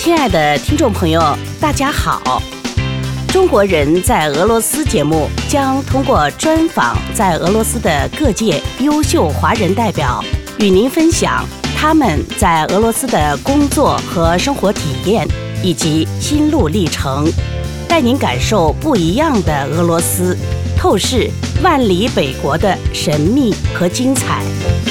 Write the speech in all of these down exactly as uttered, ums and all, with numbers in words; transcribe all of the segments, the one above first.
亲爱的听众朋友，大家好。中国人在俄罗斯节目将通过专访在俄罗斯的各界优秀华人代表，与您分享他们在俄罗斯的工作和生活体验以及心路历程，带您感受不一样的俄罗斯，透视万里北国的神秘和精彩。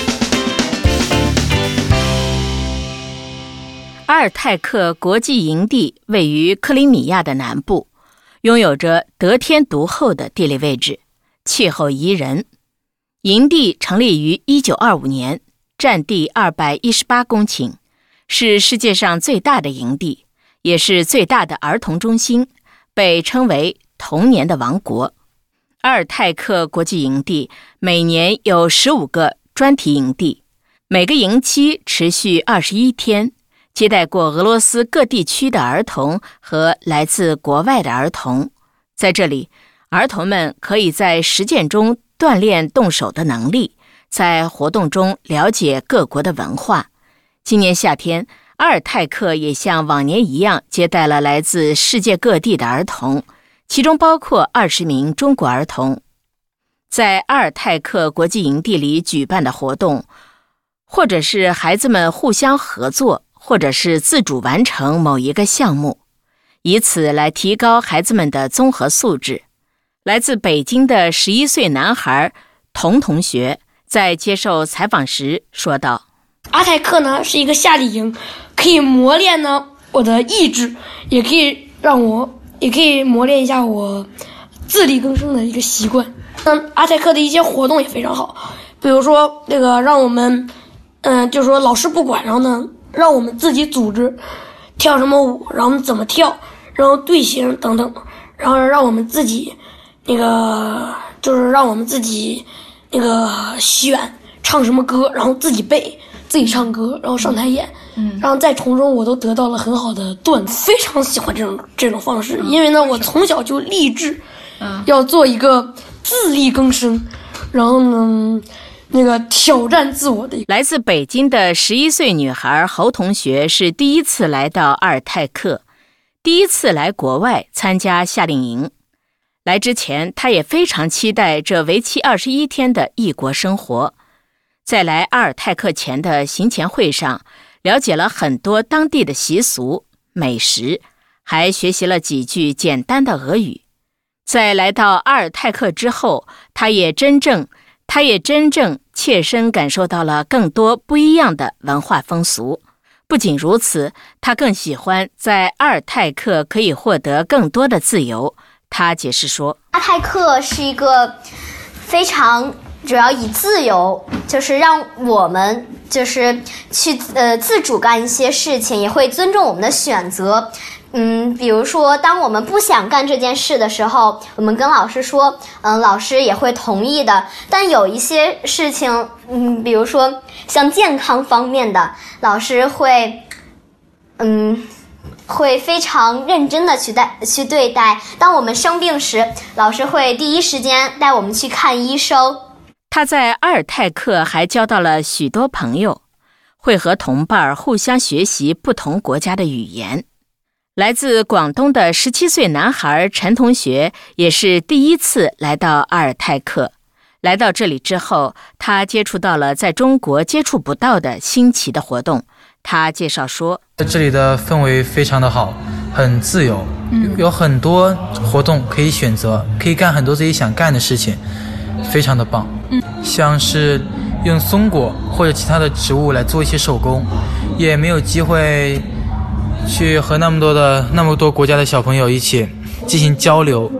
阿尔泰克国际营地位于克里米亚的南部，拥有着得天独厚的地理位置，气候宜人。营地成立于一九二五年，占地二百一十八公顷，是世界上最大的营地，也是最大的儿童中心，被称为童年的王国。阿尔泰克国际营地每年有十五个专题营地，每个营期持续二十一天，接待过俄罗斯各地区的儿童和来自国外的儿童。在这里，儿童们可以在实践中锻炼动手的能力，在活动中了解各国的文化。今年夏天，阿尔泰克也像往年一样接待了来自世界各地的儿童，其中包括二十名中国儿童。在阿尔泰克国际营地里举办的活动，或者是孩子们互相合作，或者是自主完成某一个项目，以此来提高孩子们的综合素质。来自北京的十一岁男孩童同学在接受采访时说道： 阿泰克呢是一个夏令营，可以磨练呢我的意志，也可以让我也可以磨练一下我自力更生的一个习惯。嗯，阿泰克的一些活动也非常好，比如说那个让我们嗯，就是说老师不管，然后呢让我们自己组织跳什么舞，然后怎么跳，然后队形等等，然后让我们自己那个就是让我们自己那个选唱什么歌，然后自己背，自己唱歌，然后上台演，嗯，然后在从中我都得到了很好的锻，非常喜欢这种这种方式，嗯、因为呢我从小就立志，嗯，要做一个自力更生，然后呢。那个挑战自我的。 来自北京的十一岁女孩侯同学是第一次来到阿尔泰克，第一次来国外参加夏令营。来之前，她也非常期待这为期二十一天的异国生活。在来阿尔泰克前的行前会上，了解了很多当地的习俗、美食，还学习了几句简单的俄语。在来到阿尔泰克之后，她也真正他也真正切身感受到了更多不一样的文化风俗。不仅如此，他更喜欢在阿尔泰克可以获得更多的自由。他解释说， 阿泰克是一个非常主要以自由，就是让我们就是去呃自主干一些事情，也会尊重我们的选择。嗯，比如说，当我们不想干这件事的时候，我们跟老师说，嗯，老师也会同意的。但有一些事情，嗯，比如说像健康方面的，老师会，嗯，会非常认真的去带去对待。当我们生病时，老师会第一时间带我们去看医生。 他在阿尔泰克还交到了许多朋友，会和同伴互相学习不同国家的语言。来自广东的十七岁男孩陈同学也是第一次来到阿尔泰克。来到这里之后，他接触到了在中国接触不到的新奇的活动。他介绍说， 这里的氛围非常的好，很自由，有很多活动可以选择，可以干很多自己想干的事情，非常的棒。像是用松果或者其他的植物来做一些手工，也没有机会去和那么多的那么多国家的小朋友一起进行交流，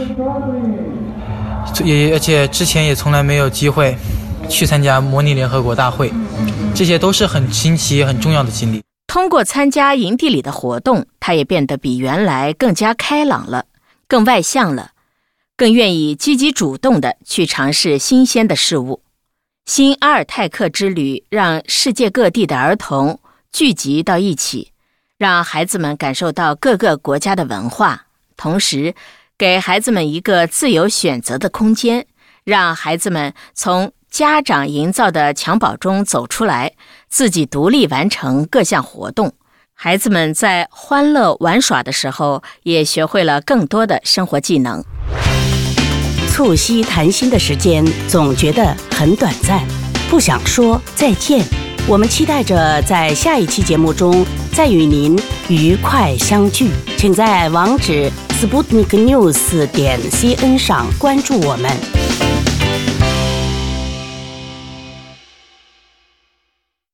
也而且之前也从来没有机会去参加模拟联合国大会，这些都是很新奇很重要的经历。 通过参加营地里的活动，他也变得比原来更加开朗了，更外向了，更愿意积极主动地去尝试新鲜的事物。新阿尔泰克之旅让世界各地的儿童聚集到一起，让孩子们感受到各个国家的文化，同时给孩子们一个自由选择的空间，让孩子们从家长营造的襁褓中走出来，自己独立完成各项活动， 孩子们在欢乐玩耍的时候，也学会了更多的生活技能。 促膝谈心的时间总觉得很短暂，不想说再见。我们期待着在下一期节目中再与您愉快相聚。请在网址 sputnik news 点 c n 上关注我们。